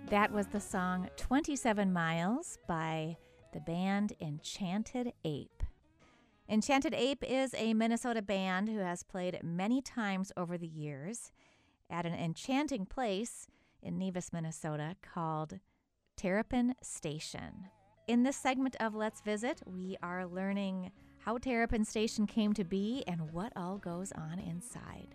That was the song 27 Miles by the band Enchanted Ape. Enchanted Ape is a Minnesota band who has played many times over the years at an enchanting place in Nevis, Minnesota called Terrapin Station. In this segment of Let's Visit, we are learning how Terrapin Station came to be and what all goes on inside.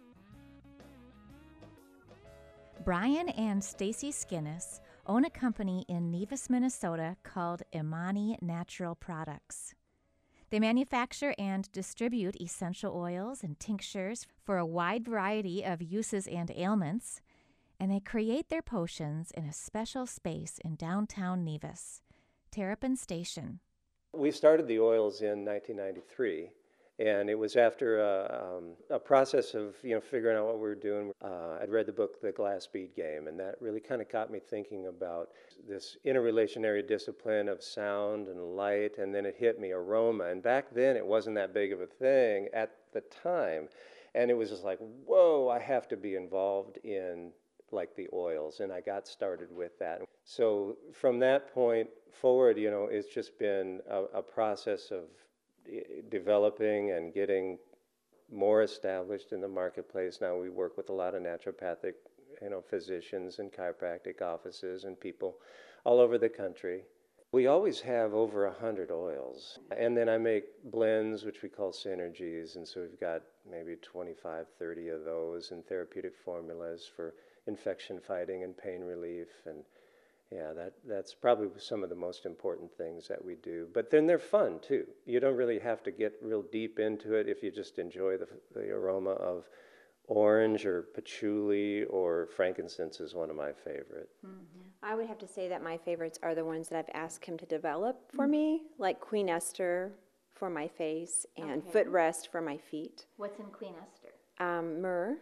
Brian and Stacy Skinnis own a company in Nevis, Minnesota called Imani Natural Products. They manufacture and distribute essential oils and tinctures for a wide variety of uses and ailments, and they create their potions in a special space in downtown Nevis, Terrapin Station. We started the oils in 1993. And it was after a process of figuring out what we were doing. I'd read the book The Glass Bead Game, and that really kind of got me thinking about this interrelationary discipline of sound and light, and then it hit me aroma. And back then it wasn't that big of a thing at the time, and it was just like, whoa, I have to be involved in like the oils, and I got started with that. So from that point forward, it's just been a process of developing and getting more established in the marketplace. Now we work with a lot of naturopathic, physicians and chiropractic offices and people all over the country. We always have over 100 oils. And then I make blends, which we call synergies. And so we've got maybe 25, 30 of those in therapeutic formulas for infection fighting and pain relief. And yeah, that's probably some of the most important things that we do. But then they're fun, too. You don't really have to get real deep into it if you just enjoy the aroma of orange or patchouli or frankincense is one of my favorite. Mm-hmm. I would have to say that my favorites are the ones that I've asked him to develop for me, like Queen Esther for my face and Footrest for my feet. What's in Queen Esther? Myrrh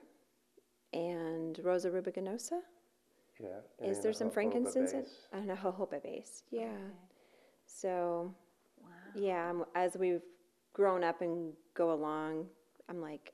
and Rosa rubiginosa. Yeah. Is there some frankincense? And a jojoba base. Yeah. Okay. So, wow. Yeah, as we've grown up and go along, I'm like,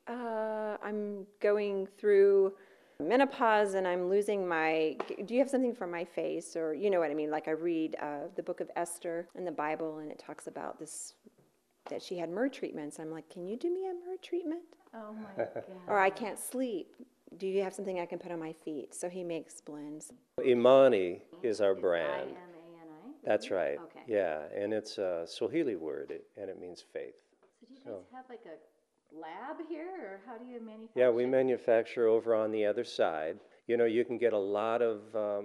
I'm going through menopause and I'm losing do you have something for my face? Or, you know what I mean? Like I read the book of Esther in the Bible and it talks about this, that she had myrrh treatments. I'm like, can you do me a myrrh treatment? Oh my God. Or I can't sleep. Do you have something I can put on my feet? So he makes blends. Imani is our brand. I-M-A-N-I? That's right. Okay. Yeah, and it's a Swahili word, and it means faith. So do you guys have like a lab here, or how do you manufacture? Yeah, we manufacture over on the other side. You can get a lot of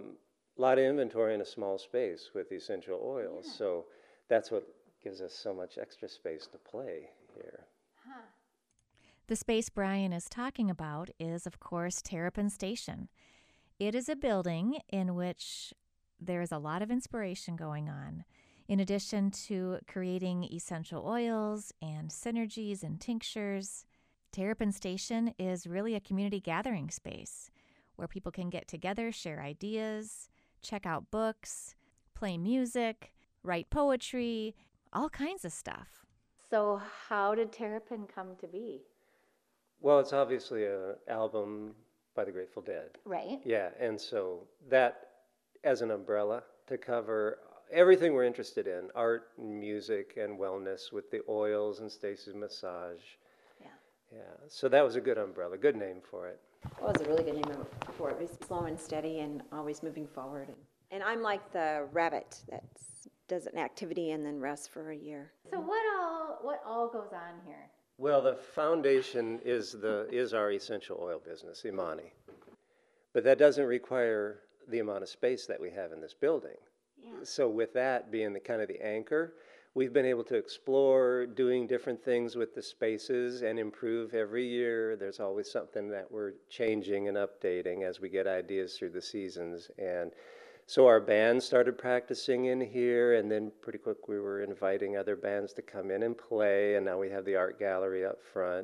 inventory in a small space with essential oils. Yeah. So that's what gives us so much extra space to play here. Huh. The space Brian is talking about is, of course, Terrapin Station. It is a building in which there is a lot of inspiration going on. In addition to creating essential oils and synergies and tinctures, Terrapin Station is really a community gathering space where people can get together, share ideas, check out books, play music, write poetry, all kinds of stuff. So how did Terrapin come to be? Well, it's obviously an album by the Grateful Dead. Right. Yeah, and so that as an umbrella to cover everything we're interested in, art, music, and wellness with the oils and Stacy's massage. Yeah. Yeah, so that was a good umbrella, good name for it. Well, it was a really good name for it. It was slow and steady and always moving forward. And I'm like the rabbit that does an activity and then rests for a year. So what all goes on here? Well, the foundation is our essential oil business, Imani. But that doesn't require the amount of space that we have in this building. Yeah. So with that being the kind of the anchor, we've been able to explore doing different things with the spaces and improve every year. There's always something that we're changing and updating as we get ideas through the seasons. And so our band started practicing in here, and then pretty quick we were inviting other bands to come in and play, and now we have the art gallery up front,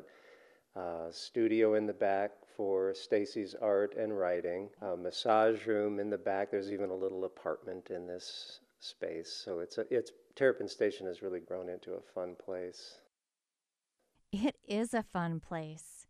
studio in the back for Stacy's art and writing, massage room in the back. There's even a little apartment in this space, so Terrapin Station has really grown into a fun place. It is a fun place.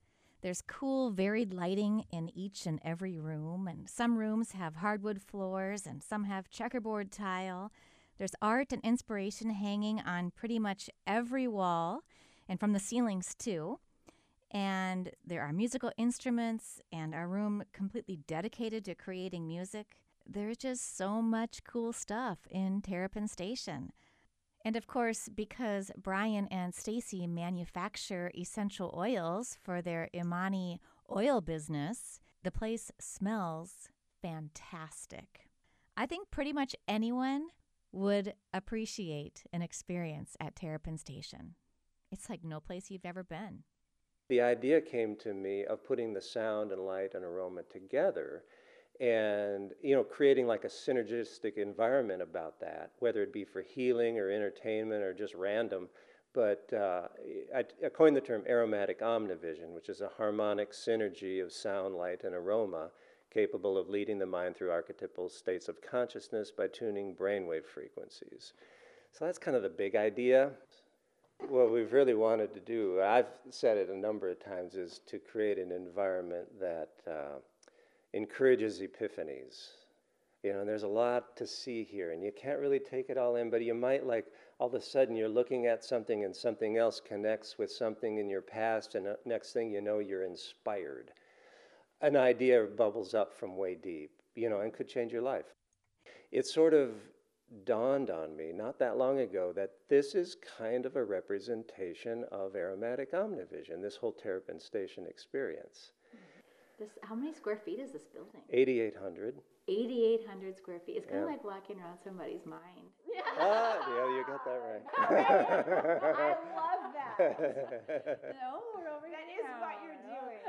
There's cool, varied lighting in each and every room, and some rooms have hardwood floors and some have checkerboard tile. There's art and inspiration hanging on pretty much every wall and from the ceilings too. And there are musical instruments and a room completely dedicated to creating music. There's just so much cool stuff in Terrapin Station. And of course, because Brian and Stacy manufacture essential oils for their Imani oil business, the place smells fantastic. I think pretty much anyone would appreciate an experience at Terrapin Station. It's like no place you've ever been. The idea came to me of putting the sound and light and aroma together and, creating like a synergistic environment about that, whether it be for healing or entertainment or just random. But I coined the term aromatic omnivision, which is a harmonic synergy of sound, light, and aroma capable of leading the mind through archetypal states of consciousness by tuning brainwave frequencies. So that's kind of the big idea. What we've really wanted to do, I've said it a number of times, is to create an environment that encourages epiphanies. There's a lot to see here, and you can't really take it all in, but you might, like, all of a sudden you're looking at something and something else connects with something in your past, and next thing you know, you're inspired. An idea bubbles up from way deep, and could change your life. It sort of dawned on me not that long ago that this is kind of a representation of aromatic omnivision, this whole Terrapin Station experience. How many square feet is this building? 8,800. 8,800 square feet. It's kind of Yeah. like walking around somebody's mind. Yeah, you got that right. I love that. No, we're over That is what you're doing.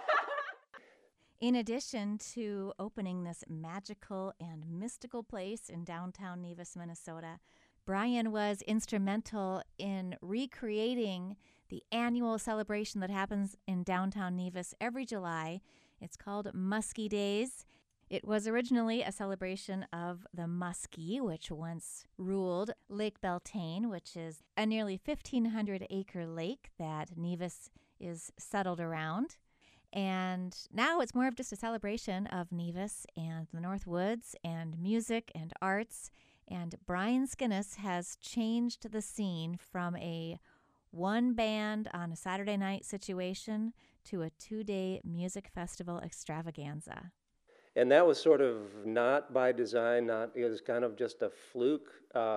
In addition to opening this magical and mystical place in downtown Nevis, Minnesota, Brian was instrumental in recreating the annual celebration that happens in downtown Nevis every July. It's called Muskie Days. It was originally a celebration of the Muskie, which once ruled Lake Beltane, which is a nearly 1,500-acre lake that Nevis is settled around. And now it's more of just a celebration of Nevis and the North Woods and music and arts. And Brian Skinnis has changed the scene from a one band on a Saturday night situation to a 2-day music festival extravaganza. And that was sort of not by design, it was kind of just a fluke.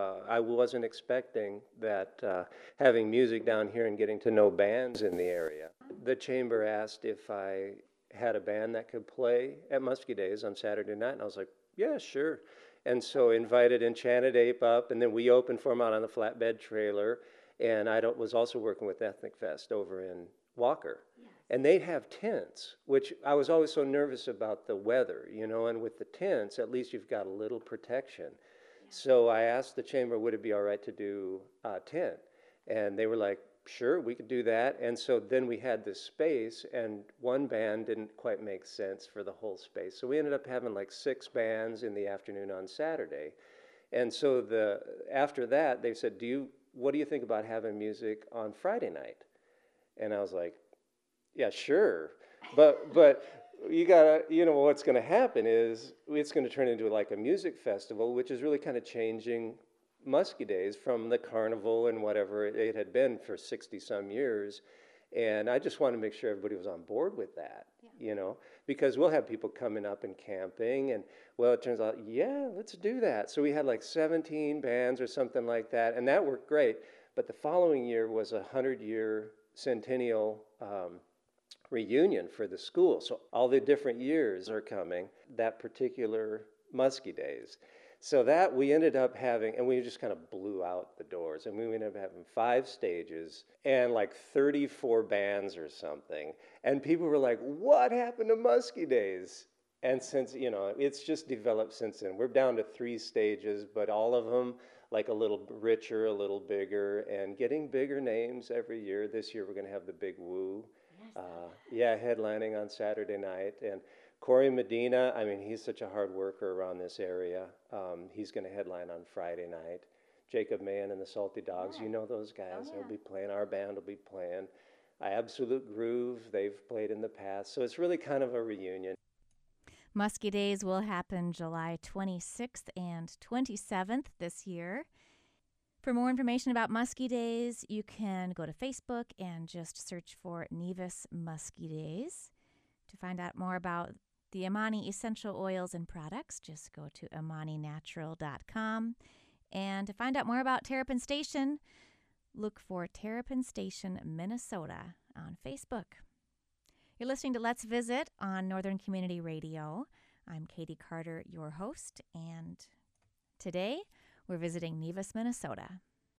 I wasn't expecting that having music down here and getting to know bands in the area. The chamber asked if I had a band that could play at Muskie Days on Saturday night, and I was like, yeah, sure. And so invited Enchanted Ape up, and then we opened for them out on the flatbed trailer. And I was also working with Ethnic Fest over in Walker. Yes. And they have tents, which I was always so nervous about the weather, and with the tents, at least you've got a little protection. Yeah. So I asked the chamber, would it be all right to do a tent? And they were like, sure, we could do that. And so then we had this space, and one band didn't quite make sense for the whole space. So we ended up having like 6 bands in the afternoon on Saturday. And so after that, they said, what do you think about having music on Friday night? And I was like, yeah, sure. But you gotta, what's gonna happen is it's gonna turn into like a music festival, which is really kind of changing Muskie Days from the carnival and whatever it had been for 60 some years. And I just wanted to make sure everybody was on board with that, because we'll have people coming up and camping, and well, it turns out, yeah, let's do that. So we had like 17 bands or something like that, and that worked great. But the following year was a 100-year centennial reunion for the school. So all the different years are coming, that particular Muskie Days. So that we ended up having, and we just kind of blew out the doors, and we ended up having 5 stages and like 34 bands or something. And people were like, what happened to Muskie Days? And since, it's just developed since then. We're down to 3 stages, but all of them like a little richer, a little bigger, and getting bigger names every year. This year we're going to have the Big Woo. Yes. Headlining on Saturday night. And Corey Medina, he's such a hard worker around this area. He's going to headline on Friday night. Jacob Mann and the Salty Dogs, you know those guys. They'll be playing. Our band will be playing. Absolute Groove, they've played in the past. So it's really kind of a reunion. Muskie Days will happen July 26th and 27th this year. For more information about Muskie Days, you can go to Facebook and just search for Nevis Muskie Days. To find out more about the Amani essential oils and products, just go to AmaniNatural.com. And to find out more about Terrapin Station, look for Terrapin Station, Minnesota on Facebook. You're listening to Let's Visit on Northern Community Radio. I'm Katie Carter, your host, and today we're visiting Nevis, Minnesota.